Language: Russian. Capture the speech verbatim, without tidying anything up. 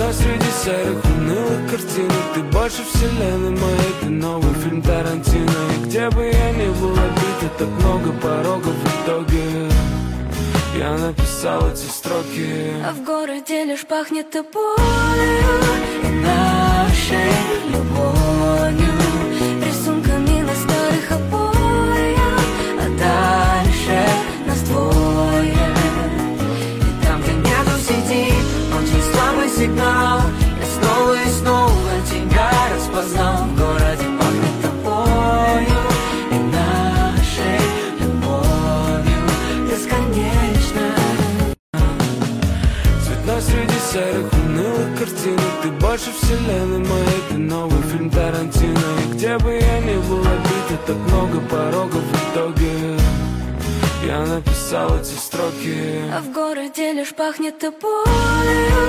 Цветной среди серых унылых картинок. Ты больше вселенной моей, ты новый фильм Тарантино. И где бы я ни был обид, так много порогов в итоге. Я написал эти строки. А в городе лишь пахнет тобою и нашей любовью, рисунками на старых обоях, а дальше нас двое. И там, где нету сети, очень слабый сигнал. Я снова и снова тебя распознал. В городе пахнет тобою и нашей любовью бесконечно. Цветной среди серых унылых картинок. Ты больше вселенной моей, ты новый фильм Тарантино. И где бы я ни был обид, так много порогов в итоге. Я написал эти строки. А в городе лишь пахнет тобою